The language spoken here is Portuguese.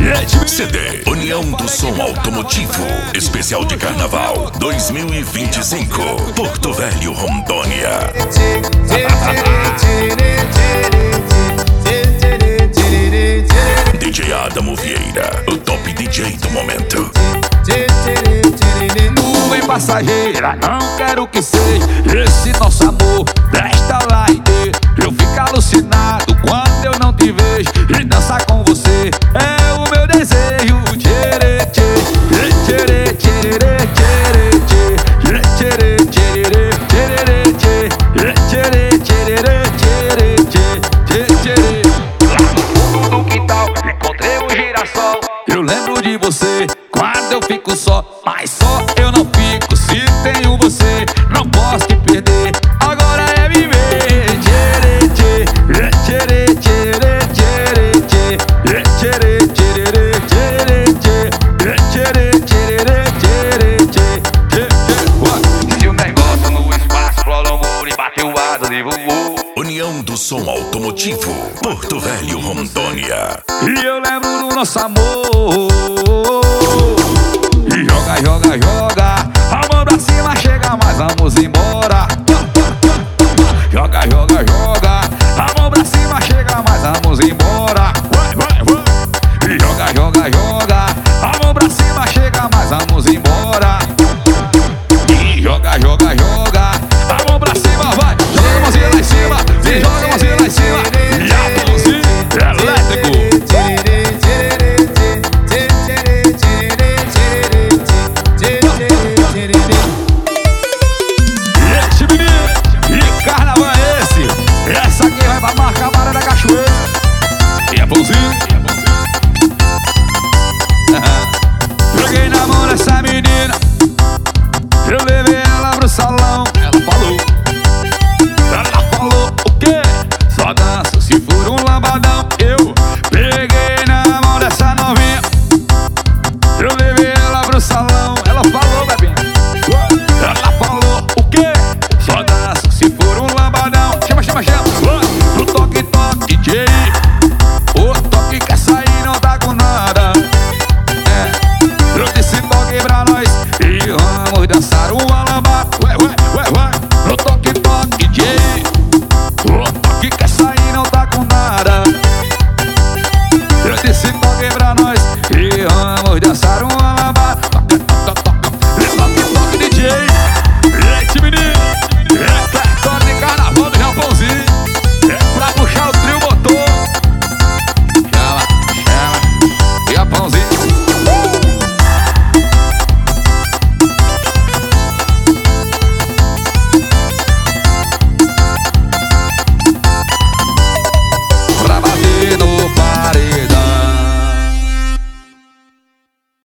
CD União do Som Automotivo, especial de Carnaval 2025, Porto Velho, Rondônia. DJ Adamo Vieira, o top DJ do momento. Nuvem passageira, não quero que seja esse nosso amor desta light. Eu fico alucinado quando eu não te vejo, e dançar com você é o meu desejo. Tcherê, tcherê, tcherê, tcherê, tcherê, tcherê, tcherê, tcherê, tcherê, tcherê, tcherê, tcherê. Lá no fundo do quintal encontrei um girassol. Eu lembro de você quando eu fico só, mas só eu não fico se tenho você. Não posso te perder, agora é viver. Tcherê, tcherê, tcherê, tcherê, tcherê, tcherê, tcherê, tcherê, tcherê, tcherê. Se o negócio no espaço explorou o muro e bateu asas e voou. União do Som Automotivo, Porto Velho, Rondônia. E eu lembro do nosso amor. E joga, joga, joga, a mão pra cima, chega mais, vamos embora. Joga, joga, joga, a mão pra cima, chega mais, vamos embora.